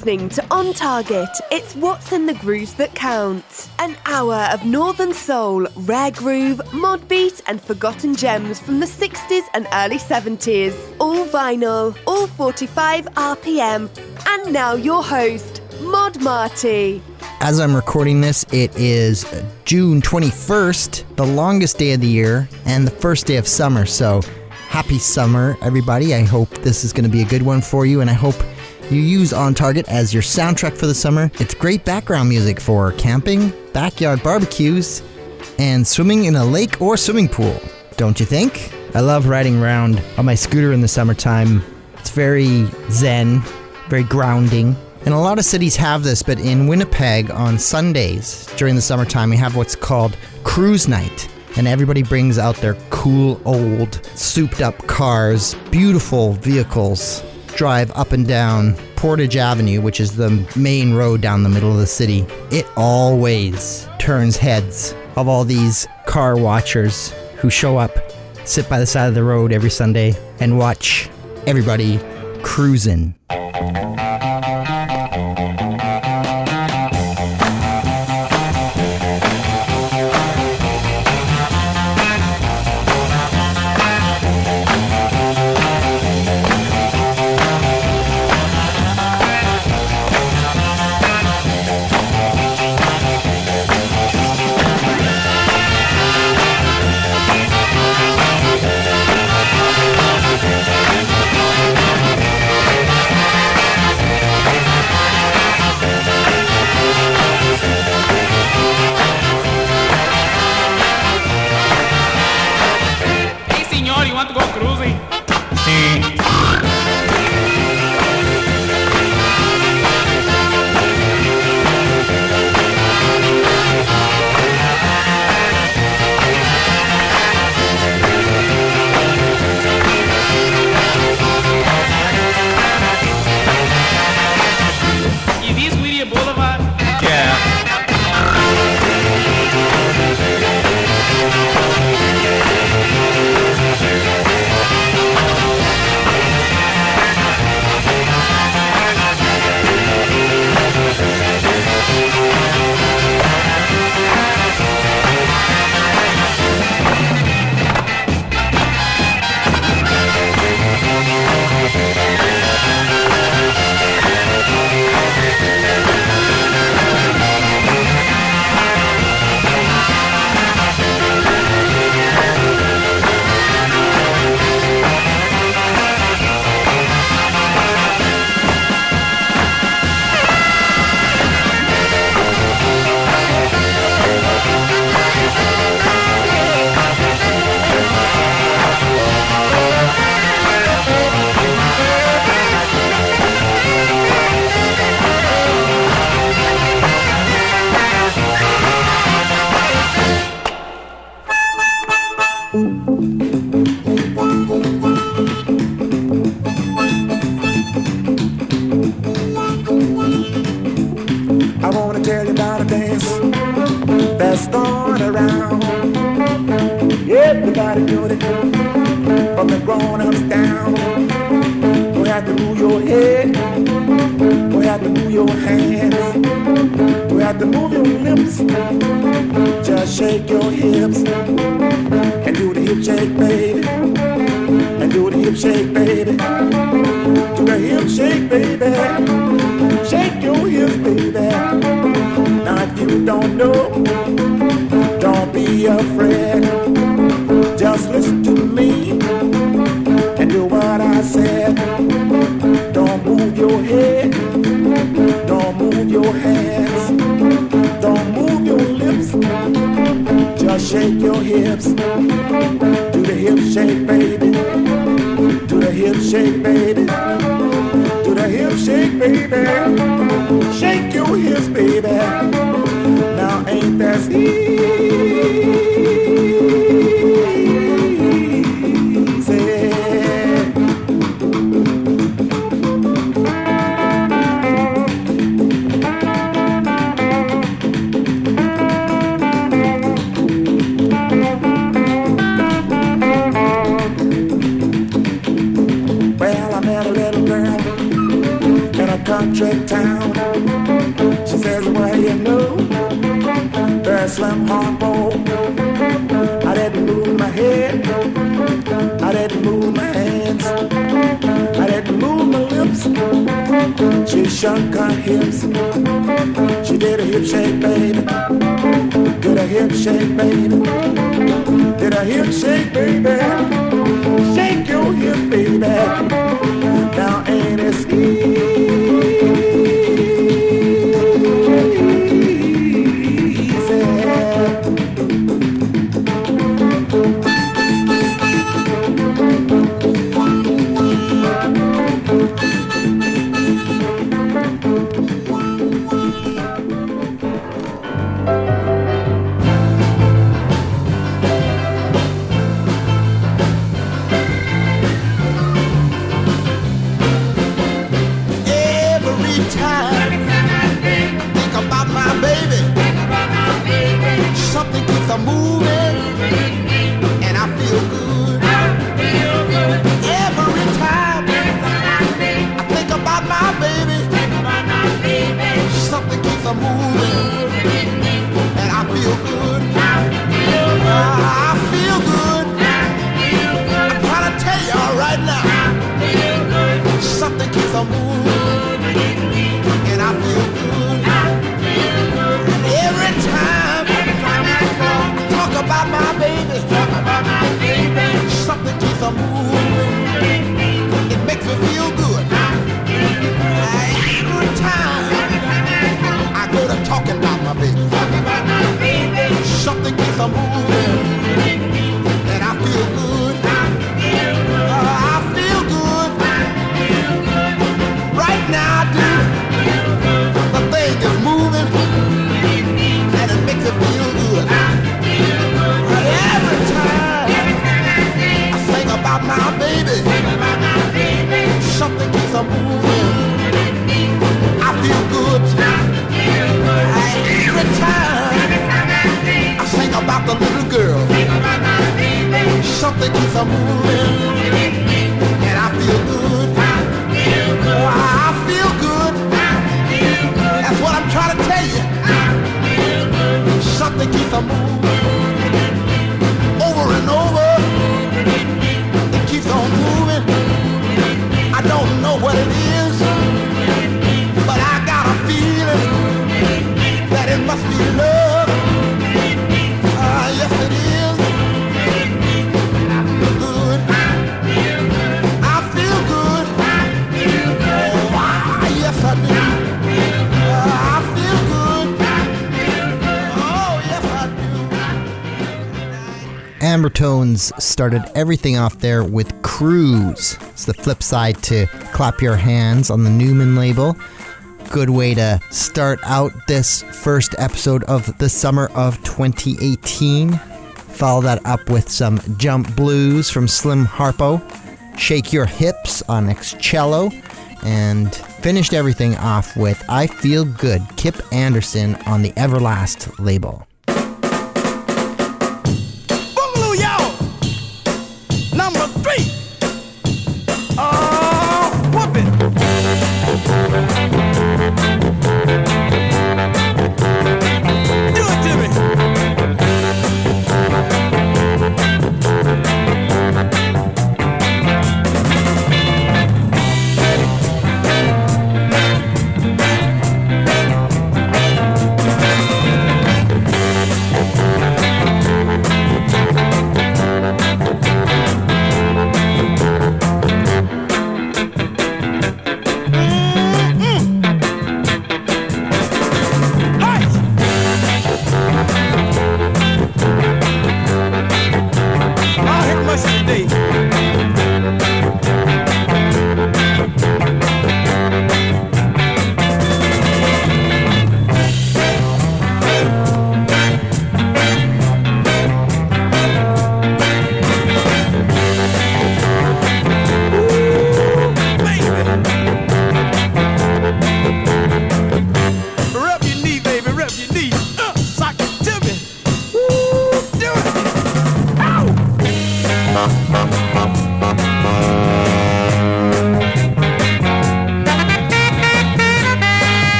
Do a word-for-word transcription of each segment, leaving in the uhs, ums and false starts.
listening to On Target. It's what's in the grooves that count. An hour of northern soul, rare groove, mod beat and forgotten gems from the sixties and early seventies. All vinyl, all forty-five R P M. And now your host, Mod Marty. As I'm recording this, it is June twenty-first, the longest day of the year and the first day of summer. So happy summer, everybody. I hope this is going to be a good one for you, and I hope you use On Target as your soundtrack for the summer. It's great background music for camping, backyard barbecues, and swimming in a lake or swimming pool. Don't you think? I love riding around on my scooter in the summertime. It's very zen, very grounding. And a lot of cities have this, but in Winnipeg on Sundays during the summertime, we have what's called Cruise Night. And everybody brings out their cool, old, souped-up cars, beautiful vehicles, drive up and down Portage Avenue, which is the main road down the middle of the city. It always turns heads of all these car watchers who show up, sit by the side of the road every Sunday, and watch everybody cruising. country town. Slim Harpo. I didn't move my head, I didn't move my hands, I didn't move my lips. She shook her hips, she did a hip shake, baby. Did a hip shake, baby. Did a hip shake, baby. Shake your hips, baby. Now ain't it easy? Something keeps on moving, and I feel good. Every time I think about my baby, something keeps on moving, and I feel good. I feel good. I'm trying to tell y'all right now, something keeps on moving, and I feel good. Every time talk about my baby, talk about my baby. Something keeps on moving, it makes me feel good. Every time I go to talking about my baby, talk about my baby. Something keeps on moving, and I feel good. I feel good. Right now I do. The thing is moving, and it makes me feel good. Every time I think about my baby, something keeps on moving. I feel good. Every time I think about the little girl, something keeps on moving, and I feel good. I feel good. That's what I'm trying to tell you. Something keeps on moving. Over and over, it keeps on moving. I don't know what it is, but I got a feeling that it must be love. Ah, uh, yes it is. I feel good. I feel good. Oh, ah, yes I do. Uh, I feel good. Oh, yes I do. Ambertones started everything off there with Cruise. It's the flip side to Clap Your Hands on the Newman label. Good way to start out this first episode of the summer of twenty eighteen. Follow that up with some Jump Blues from Slim Harpo, Shake Your Hips on Excello, and finished everything off with I Feel Good, Kip Anderson on the Everlast label. Number three. Oh, whoop it. Do it to me.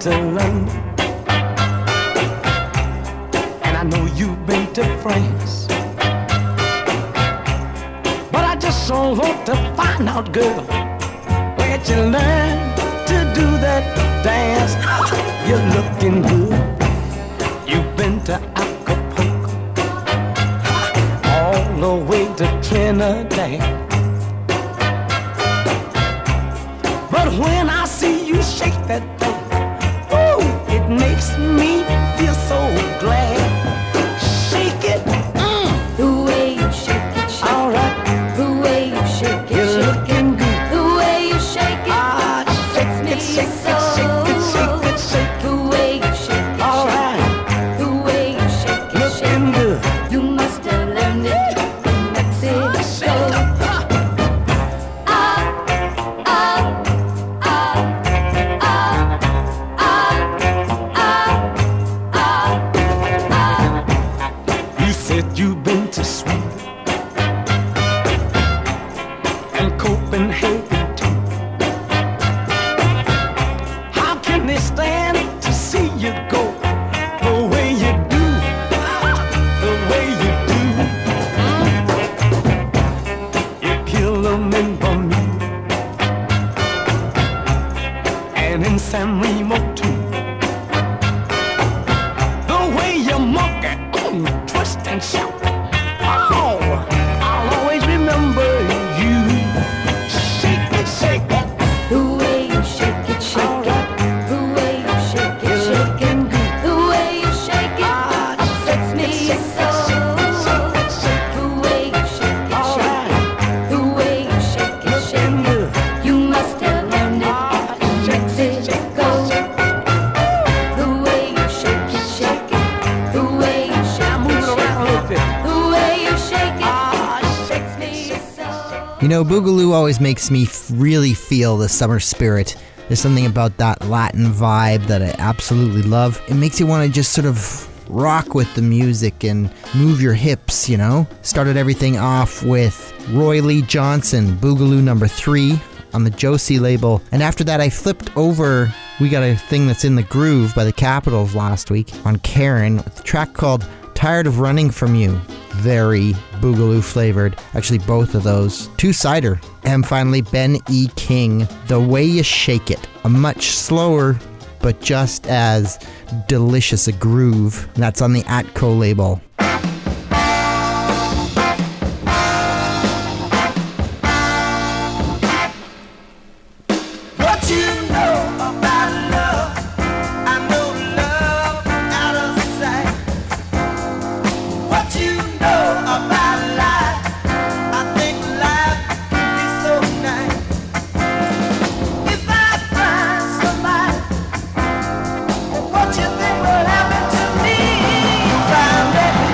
to London, and I know you've been to France, but I just so want to find out, girl, where'd you learn to do that dance? You're looking good. You've been to Acapulco, all the way to Trinidad. But when I see you shake that thing, ooh, it makes me feel so glad. Shake it, mm. The way you shake it, shake All right. it. The way you shake it, You're shake looking it. good. The way you shake it, Ah, sets me shake it, so. shake it, shake it, shake it. The way you shake it, All shake right. it. The way you shake it, shake Looking it. good. You must have learned it from Mexico. You said you've been to Sweden and Copenhagen too. How can they stand to see you go the way you do, the way you do? You kill them in Bermuda and in San Remo too. The way you monkey, mm, twist and shout. Oh, I'll always remember you. Shake it, shake it. The way you shake it, shake it. The way you shake it, shake it. The way you shake it sets me so. The way you shake it, shake it. The way you shake it, shake it. You must have learned it in Mexico. The way you shake it, shake it. The way you shake it, shake it. The way you shake it sets me so. You know, Boogaloo always makes me f- really feel the summer spirit. There's something about that Latin vibe that I absolutely love. It makes you want to just sort of rock with the music and move your hips, you know? Started everything off with Roy Lee Johnson, Boogaloo number three on the Josie label. And after that, I flipped over. We got a thing that's in the groove by the Capitals last week on Karen, with a track called Tired of Running From You. Very Boogaloo flavored. Actually, both of those. Two-sider. And finally, Ben E. King, The Way You Shake It. A much slower, but just as delicious a groove. And that's on the Atco label. What you know about love? I know love out of sight. What you know about life? I think life can be so nice. If I find somebody, what you think will happen to me? Find that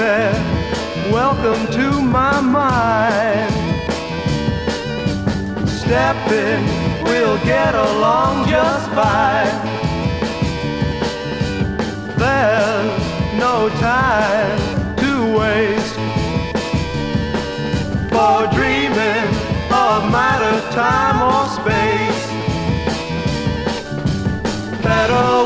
baby, welcome to my mind. Step in, we'll get along just fine. There's no time to waste for dreaming of matter, time or space. Better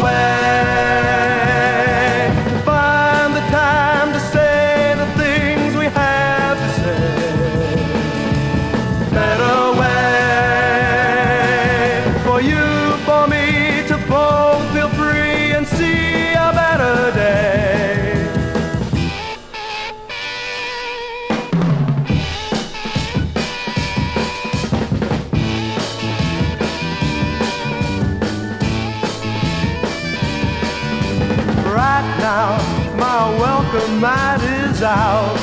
way to find the time to say the things we have to say. Better way for you, for me to both feel free and see a better day. Right now, my welcome mat is out.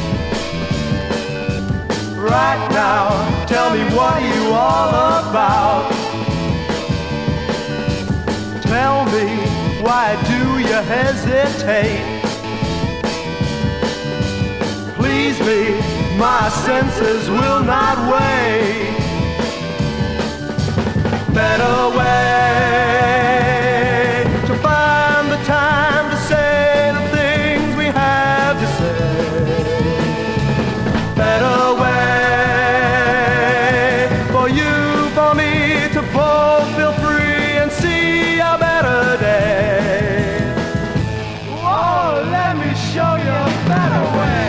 Right now, tell me what you all about. Tell me, why do you hesitate? Please me, my senses will not wait. Better way to find the time to say the things we have to say. Better way for you, for me to both feel free and see a better day. Whoa, let me show you a better way.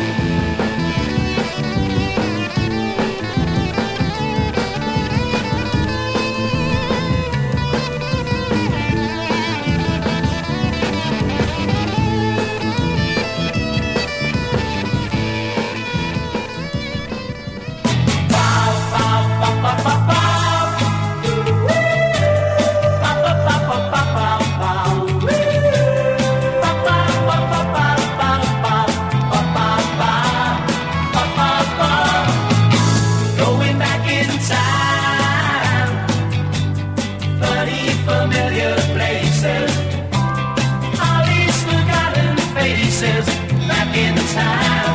Going back in time, funny familiar places, all these forgotten faces. Back in time,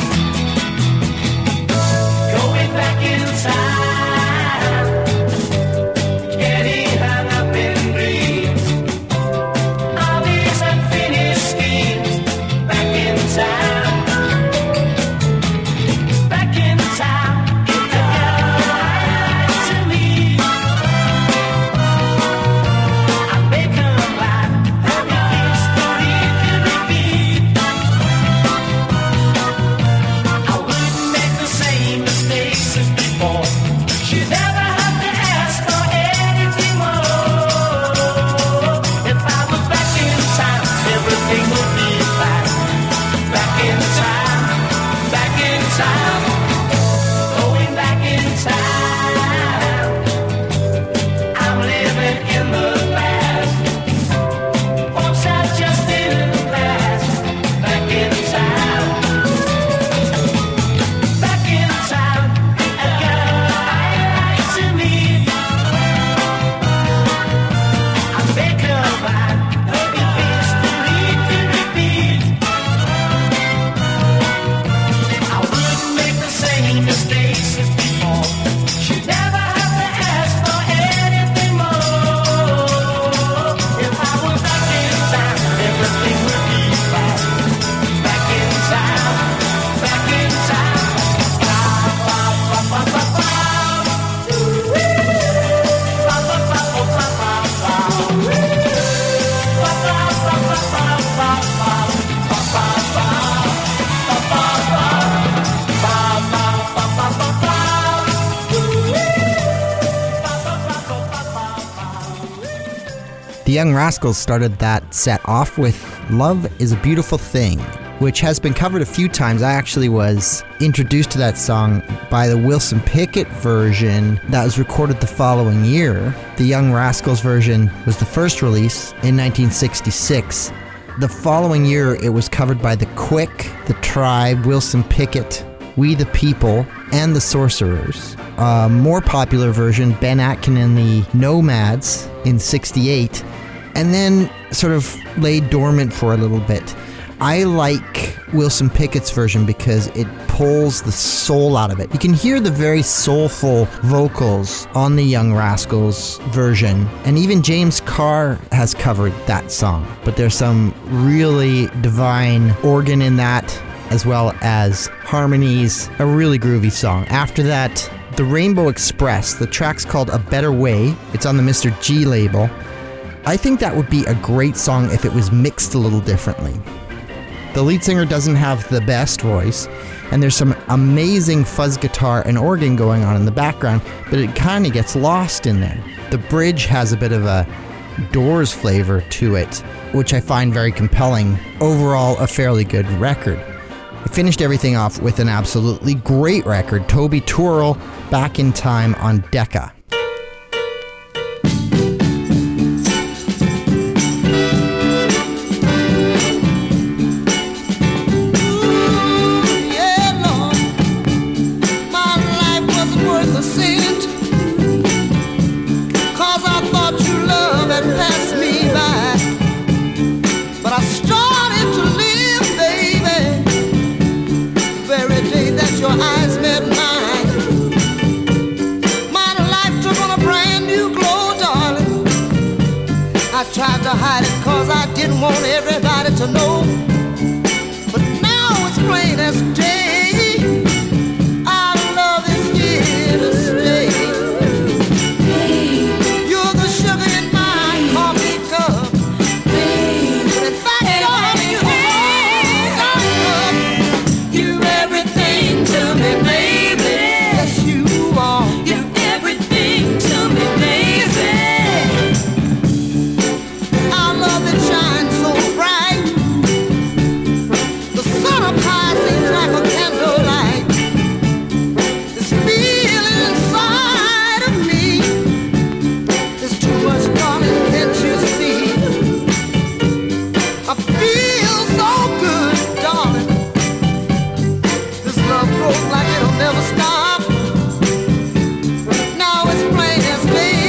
going back in time, getting hung up in dreams, all these unfinished schemes. Back in time, back in time. The Young Rascals started that set off with Love is a Beautiful Thing, which has been covered a few times. I actually was introduced to that song by the Wilson Pickett version that was recorded the following year. The Young Rascals version was the first release in nineteen sixty-six. The following year, it was covered by The Quick, The Tribe, Wilson Pickett, We the People, and The Sorcerers. A more popular version, Ben Atkin and the Nomads in sixty-eight, and then sort of laid dormant for a little bit. I like Wilson Pickett's version because it pulls the soul out of it. You can hear the very soulful vocals on the Young Rascals version, and even James Carr has covered that song. But there's some really divine organ in that, as well as harmonies. A really groovy song. After that, The Rainbow Express. The track's called A Better Way. It's on the Mister G label. I think that would be a great song if it was mixed a little differently. The lead singer doesn't have the best voice, and there's some amazing fuzz guitar and organ going on in the background, but it kind of gets lost in there. The bridge has a bit of a Doors flavor to it, which I find very compelling. Overall, a fairly good record. I finished everything off with an absolutely great record, Toby Twirl, Back in Time on Decca. Tried to hide it cause I didn't want everybody to know. But now it's plain as day. Our love is here to stay. You're the sugar in my coffee cup. But in fact, darling, you ain't. You're everything to me, baby. Yes, you are. You're everything to me, baby. Shine so bright. The sun up high seems like a candlelight. This feeling inside of me is too much, darling, can't you see? I feel so good, darling. This love grows like it'll never stop. Now it's plain as day.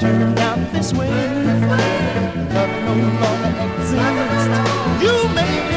This way, love no longer exists. You made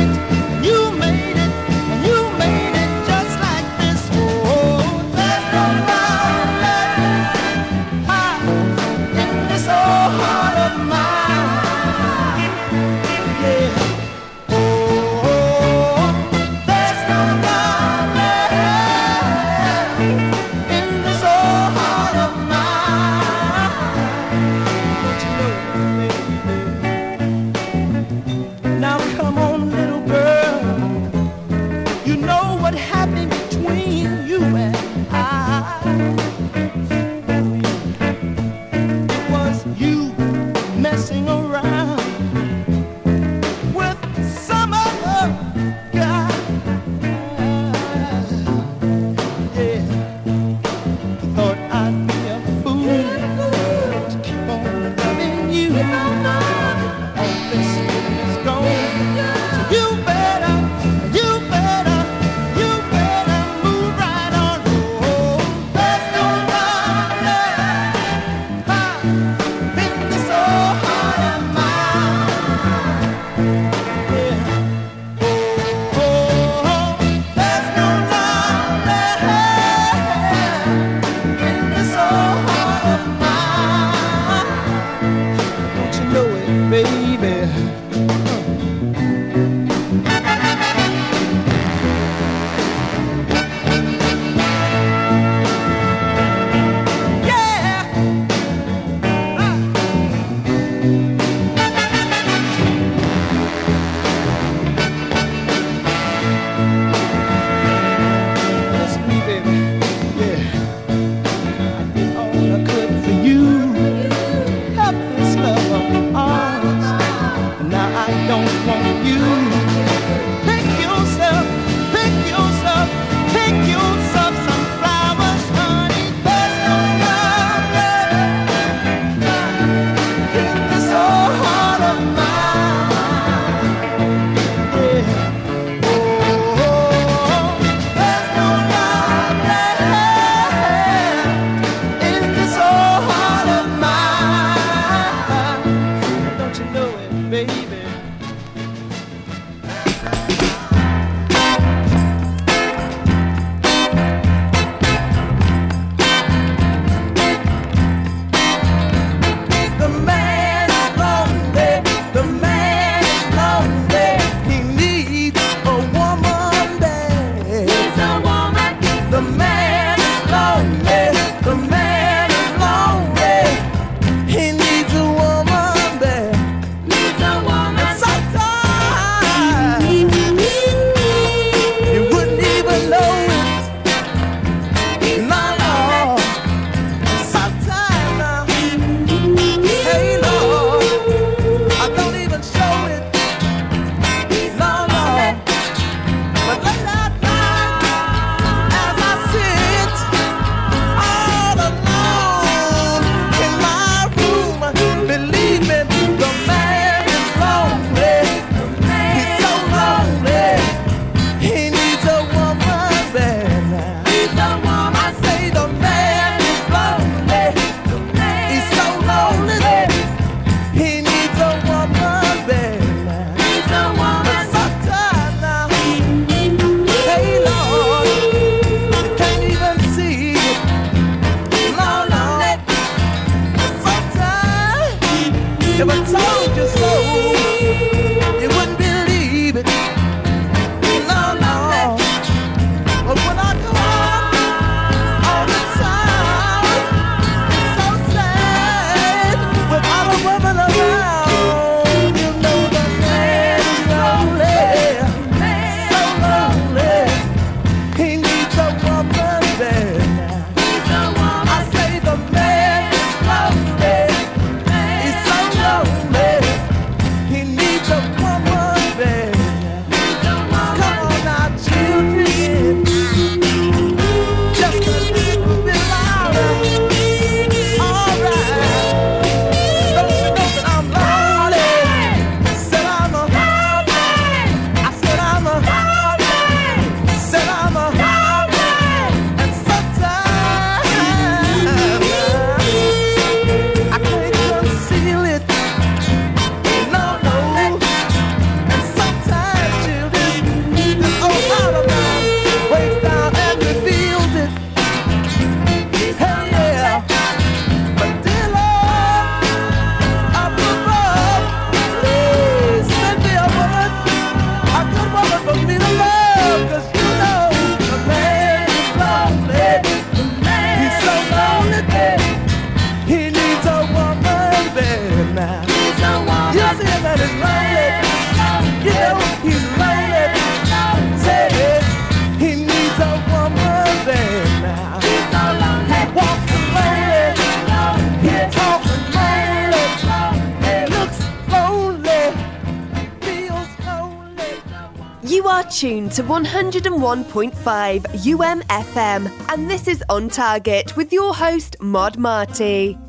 Tuned to one oh one point five U M F M, and this is On Target with your host Mod Marty.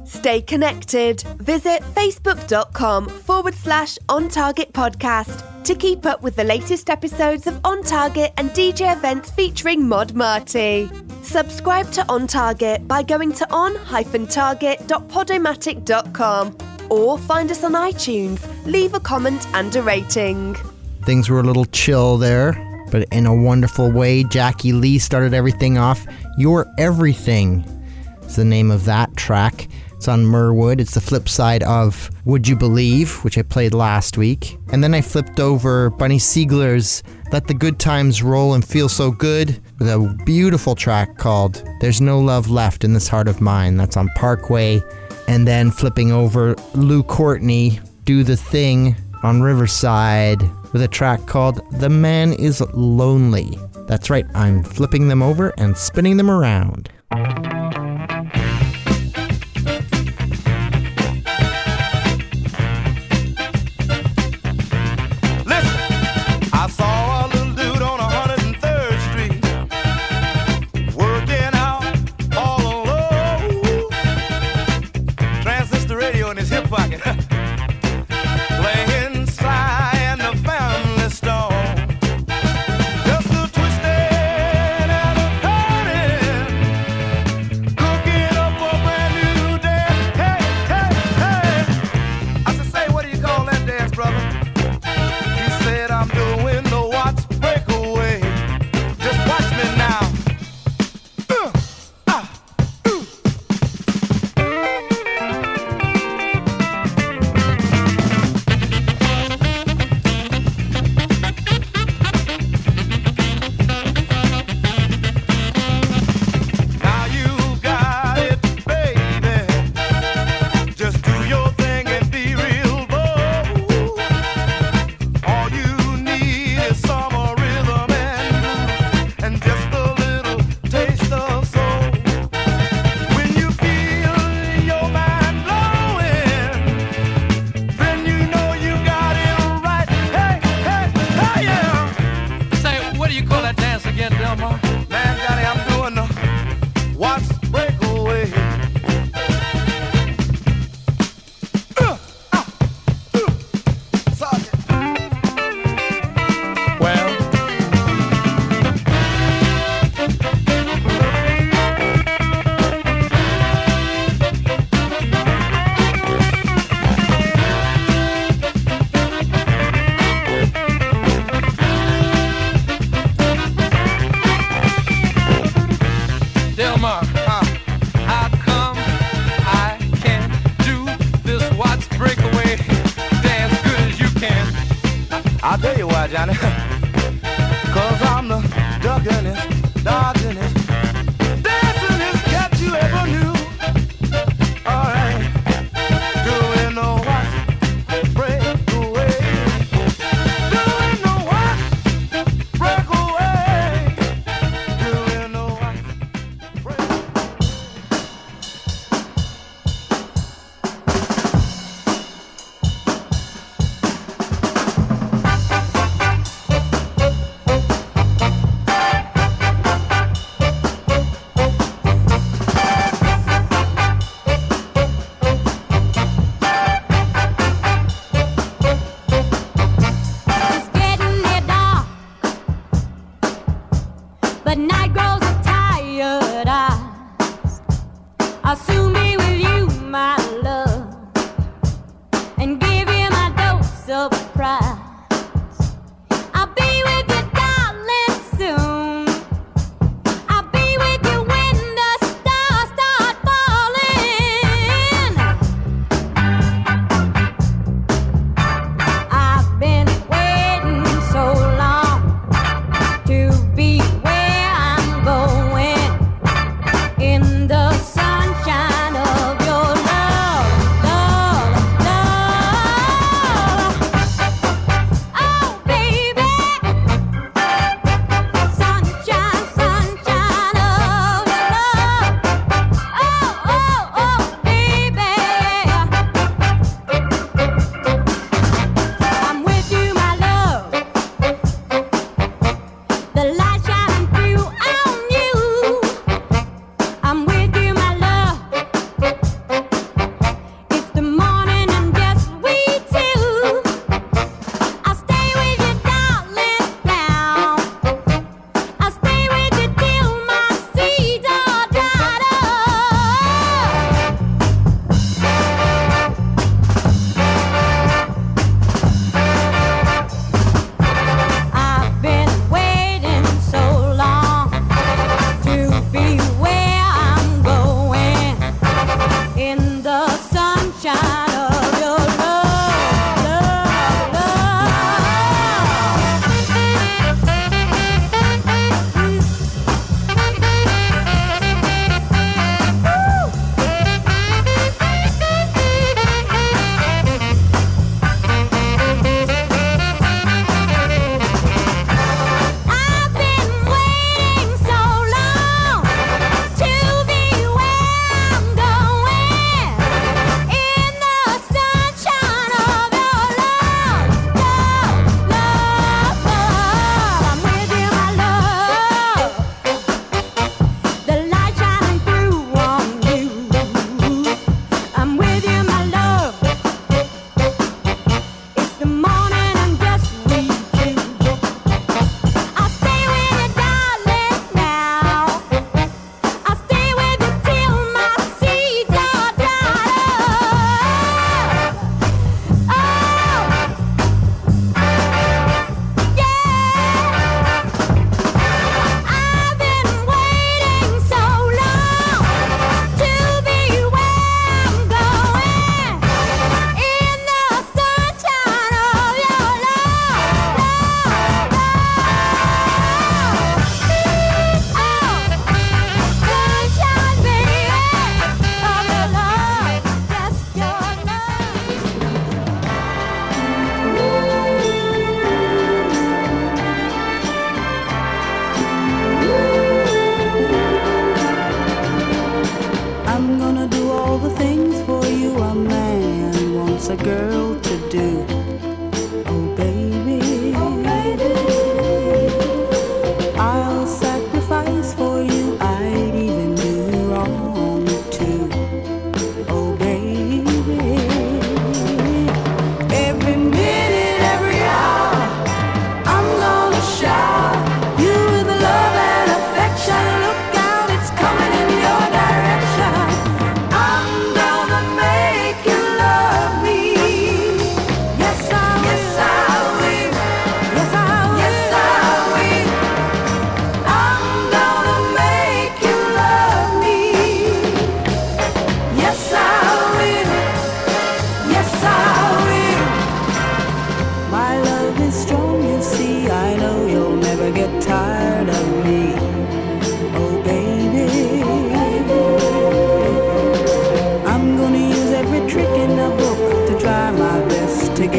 Stay connected. Visit facebook.com forward slash On Target Podcast to keep up with the latest episodes of On Target and D J events featuring Mod Marty. Subscribe to On Target by going to on dash target dot podomatic dot com or find us on iTunes. Leave a comment and a rating. Things were a little chill there, but in a wonderful way, Jackie Lee started everything off. You're Everything is the name of that track. It's on Merwood. It's the flip side of Would You Believe, which I played last week. And then I flipped over Bunny Siegler's Let the Good Times Roll and Feel So Good with a beautiful track called There's No Love Left in This Heart of Mine. That's on Parkway. And then flipping over Lou Courtney, Do the Thing on Riverside with a track called The Man Is Lonely. That's right, I'm flipping them over and spinning them around. Johnny, cause I'm the duckin'est, dodging'est, dancing'est cat you ever knew. Alright, doing no what, break away, doing no what, break away, doing no what, break away. But night grows with tired eyes. I'll soon be with you, my love, and give you my dose of pride. I'll be with you, darling, soon. I'll be with you when the stars start falling. I've been waiting so long to be where I'm going, in the sunshine of your love, love, love.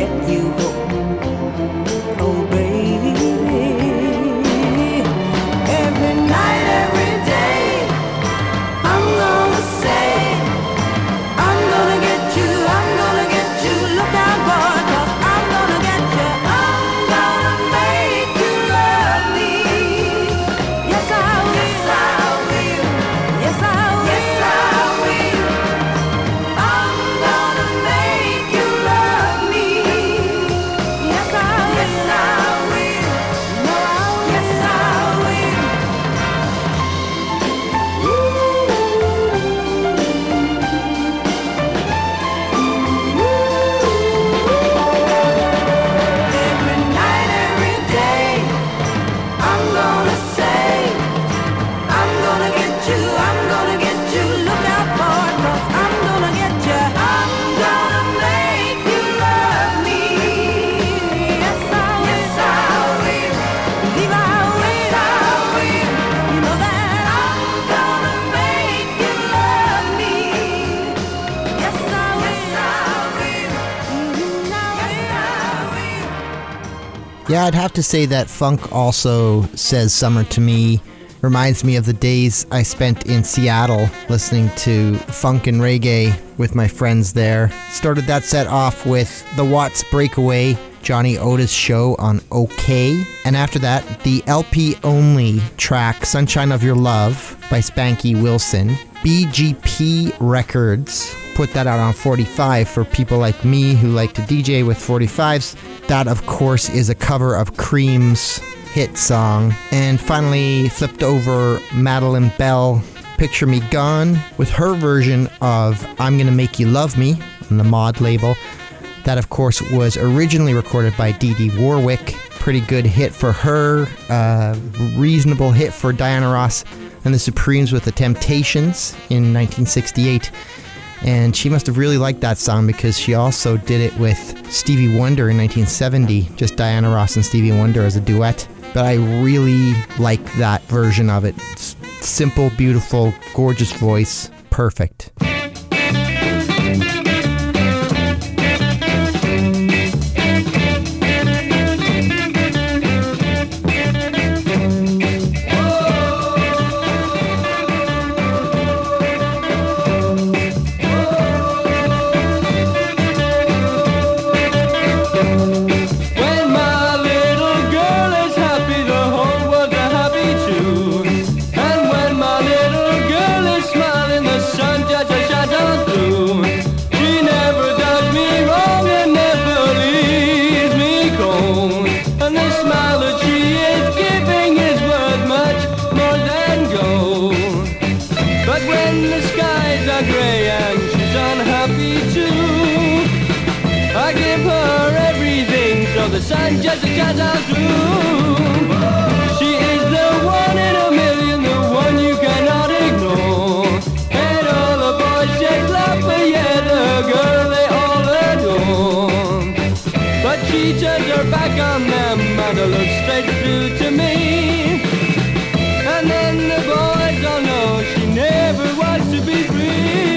get you home. Oh baby, every night, every day, I'm gonna say, I'm gonna get you, I'm gonna get you. Look out, boy, 'cause I'm gonna get you. I'm gonna make you love me. Yes, I will. Yes, I will. Yes, I will. I'm gonna make you love me. Yes, I will. Yes, I will. No, I will. Yes, I will. Every night, every day, I'm gonna say, I'm gonna get you, I'm gonna get you. Look out, boy, 'cause I'm gonna get you. I'm gonna make you love me. Yes, I will. Yes, I will. Believe I will. Yes, I will. You know that I'm gonna make you love me. Yes, I will. Yes, I will. Mhm, I will. Yes, I will. Yeah, I'd have to say that funk also says summer to me. Reminds me of the days I spent in Seattle listening to funk and reggae with my friends there. Started that set off with the Watts Breakaway, Johnny Otis Show on OK. And after that, the L P only track Sunshine of Your Love by Spanky Wilson. B G P Records put that out on forty-five for people like me who like to D J with forty-fives. That, of course, is a cover of Cream's hit song. And finally, flipped over Madeline Bell, Picture Me Gone, with her version of I'm Gonna Make You Love Me on the Mod label. That, of course, was originally recorded by Dee Dee Warwick. Pretty good hit for her, uh, reasonable hit for Diana Ross and the Supremes with The Temptations in nineteen sixty-eight. And she must have really liked that song because she also did it with Stevie Wonder in nineteen seventy, just Diana Ross and Stevie Wonder as a duet. But I really like that version of it. It's simple, beautiful, gorgeous voice, perfect. When my little girl is happy, the whole world's a happy too. And when my little girl is smiling, the sun just shines on through. She never does me wrong and never leaves me cold. And the smile that she is giving is worth much more than gold. But when the skies are gray and she's unhappy too, I give her everything so the sun just shines out through. She is the one in a million, the one you cannot ignore. And all the boys just love her, yeah, the girl they all adore. But she turns her back on them and looks straight through to me. And then the boys all know she never wants to be free.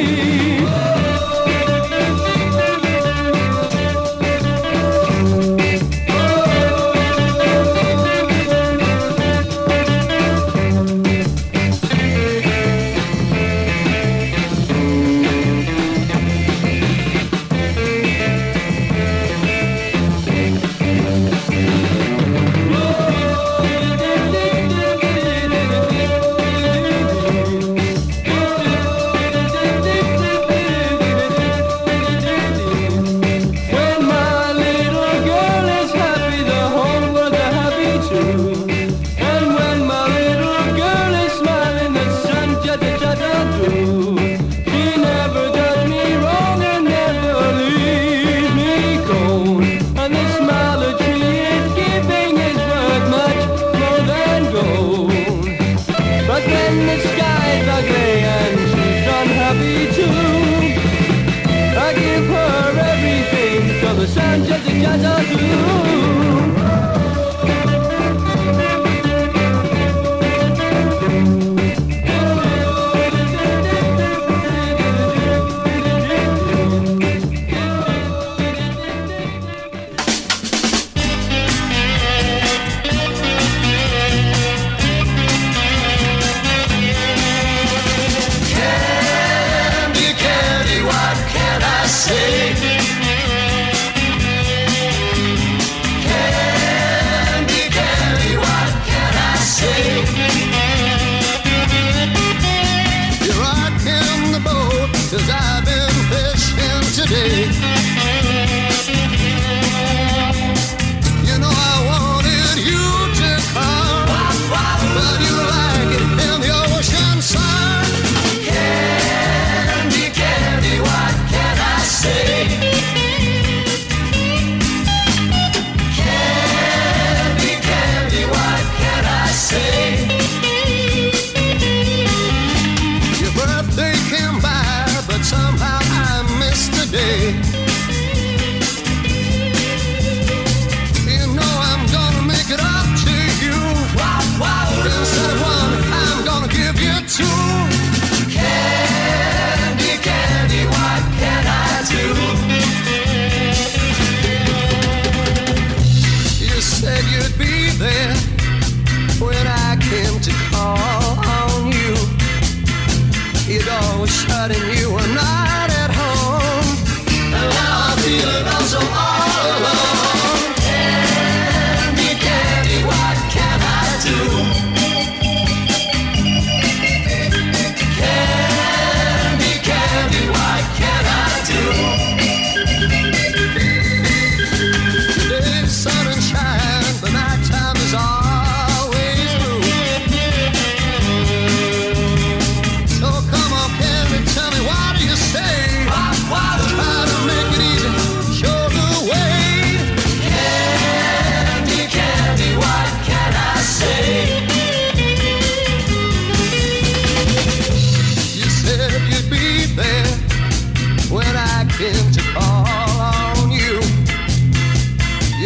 When my little girl is happy, the whole world's a happy too. And when my little girl is smiling, the sun just shines on through. She never does me wrong and never leaves me cold. And the smile that she is giving is worth much more than gold. But when the skies are gray and she's unhappy too, I give her everything so the sun just shines on through.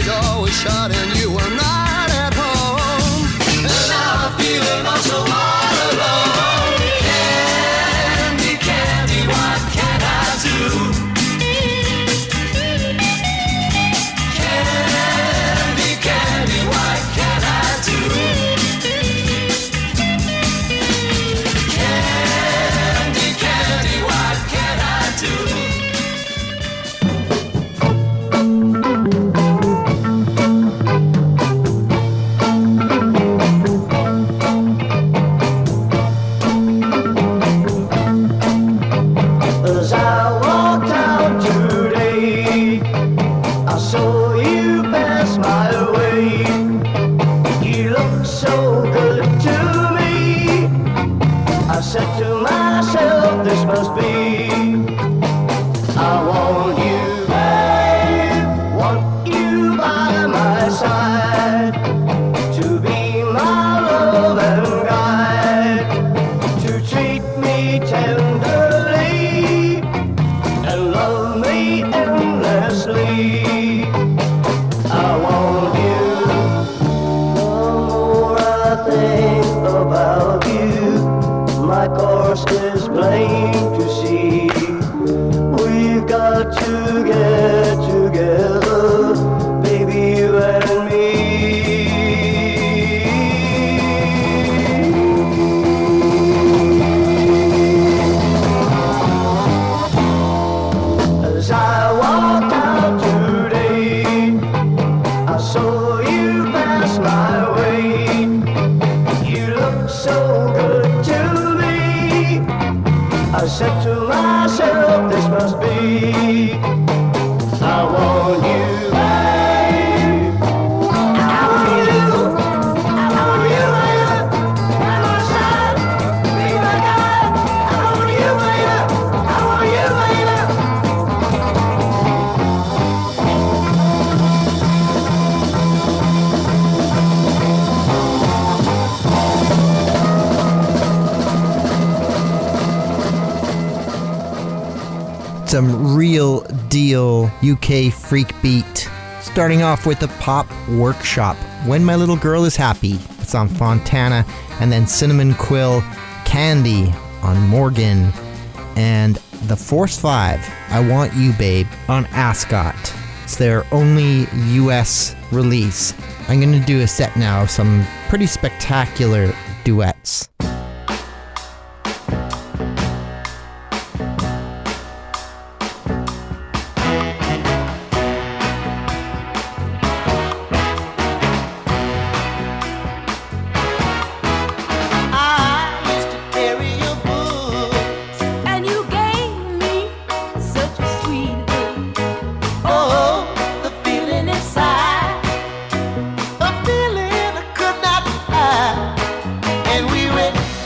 door was shut and you were not at home. And now I'm feeling oh so all alone. Candy, candy, what can I do? Candy, candy, what can I do? Candy, candy, what can I do? As I walked out today, I saw you pass my way. You look so good to me. I said to myself, this must be. I want you, babe, want you by my side, to be my love and guide, to treat me tenderly and love me endlessly. I want you. The more I think about you, my course is plain to see. We've got to get together, baby, you and me. As I walked out today, I saw you pass my way. You look so good to me. I said to myself, this must be. I want you, babe. I want you. I want you, baby. By my side, be my guide. I want you, baby. I want you, baby. Some real deal U K freak beat. Starting off with the Pop Workshop, When My Little Girl Is Happy. It's on Fontana. And then Cinnamon Quill, Candy on Morgan. And the Force five, I Want You Babe, on Ascot. It's their only U S release. I'm going to do a set now of some pretty spectacular duets. I used to carry your books. And you gave me such a sweet hug. Oh, the feeling inside, a feeling I could not hide. And we read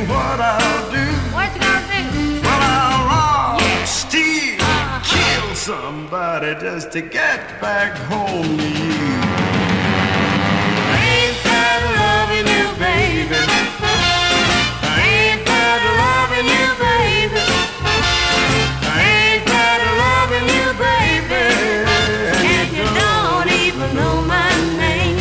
what I'll do. What you gonna do? Well, I'll rob, Yeah. steal, Uh-huh. kill somebody just to get back home to you. Ain't that loving you, baby? Ain't that loving you, baby? Ain't that loving you, baby? And you don't even know my name.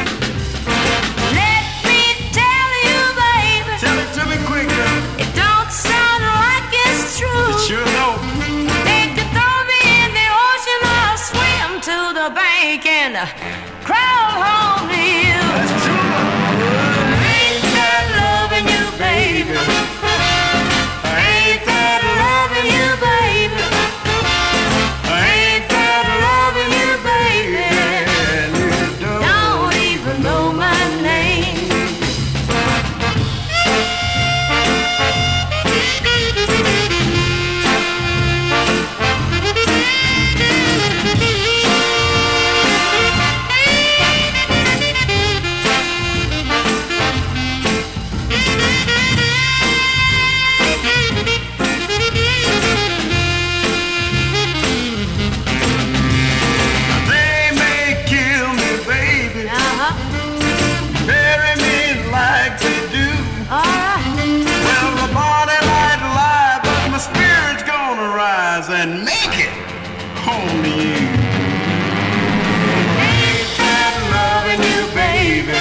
Let me tell you, baby, Tell it to me quick, girl. it don't sound like it's true. It sure don't. They could throw me in the ocean or swim to the bank and uh, crawl home to you. That's true. Ain't that loving you, baby? Ain't that loving you, baby? Ain't that loving you, baby? And you don't. Don't even know my name. They may kill me, baby. Uh-huh. Bury me like they do. All right. Well, my body might lie, but my spirit's gonna rise and make it home to you. Ain't that loving you, baby?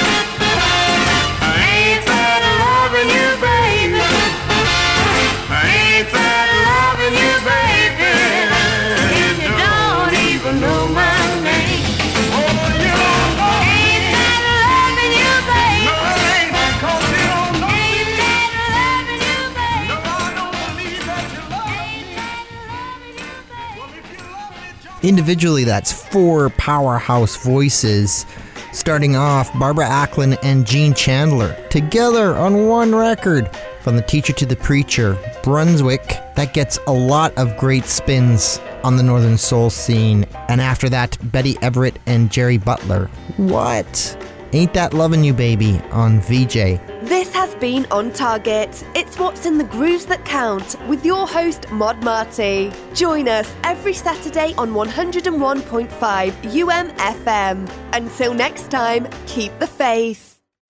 Ain't that loving you, baby? Ain't that loving you, baby? And you don't even know my name. Oh, you don't know. Ain't that loving you, baby? No, it ain't, because you don't know Ain't me. that loving you, baby? No, I don't believe that you love me. Ain't that loving you, baby? Well, if you love me, jump. Individually, that's four powerhouse voices. Starting off, Barbara Acklin and Gene Chandler together on one record. From the Teacher to the Preacher, Brunswick, that gets a lot of great spins on the Northern Soul scene. And after that, Betty Everett and Jerry Butler. What? Ain't That Lovin' You, Baby on V J. This has been On Target. It's what's in the grooves that count with your host, Mod Marty. Join us every Saturday on one oh one point five U M F M. Until next time, keep the faith.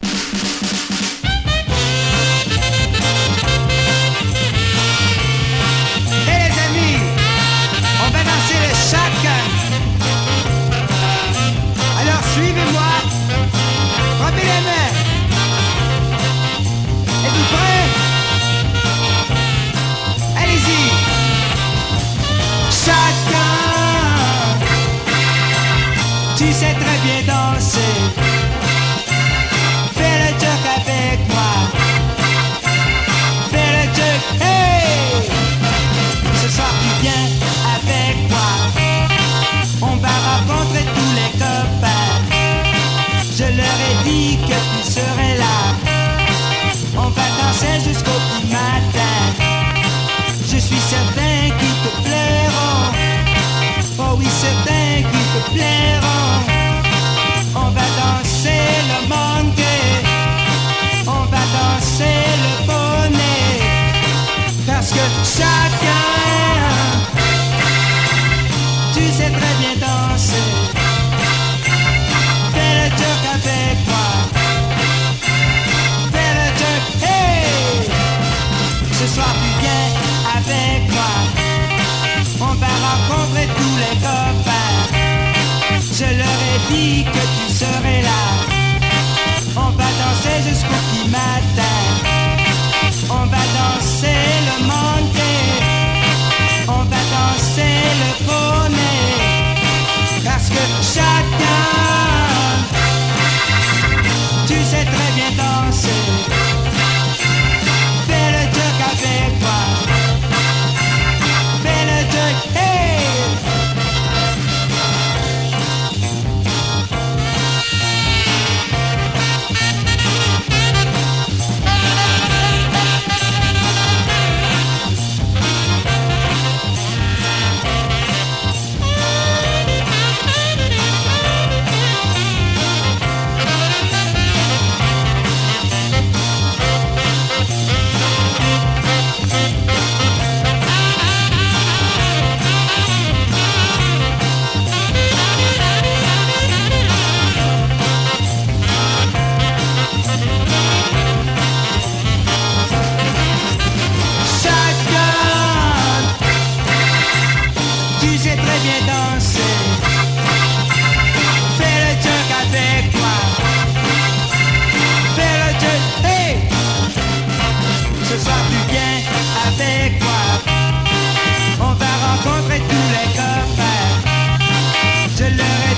Hey les amis, on va danser le shotgun. Alors suivez-moi, frappez les mains. Êtes-vous prêts? Allez-y. Shotgun, tu sais très bien danser. Fais le jerk avec moi. Fais le jerk, hey! Ce soir tu viens avec moi. On va rencontrer tous les copains. Je leur ai dit que tu serais là. On va danser jusqu'au petit matin. Je suis certain qu'ils te plairont. Oh oui, certain qu'ils te plairont. On va danser le monkey. On va danser le bonnet. Parce que chacun, tu sais très bien danser. Fais le jerk avec moi. Fais le jerk, hey! Ce soir tu viens avec moi. On va rencontrer tous les copains. Je leur ai dit que tu serais là. On va danser jusqu'au petit matin. On va danser le monkey. On va danser le bonnet. Parce que chacun, tu sais très bien danser. Fais le jerk avec moi. Fais le jerk, hey!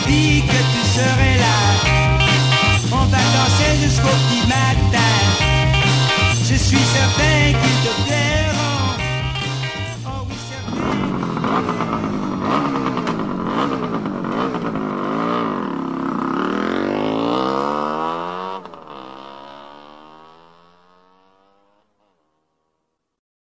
dit que tu serais là. On va danser jusqu'au petit matin. Je suis certain qu'il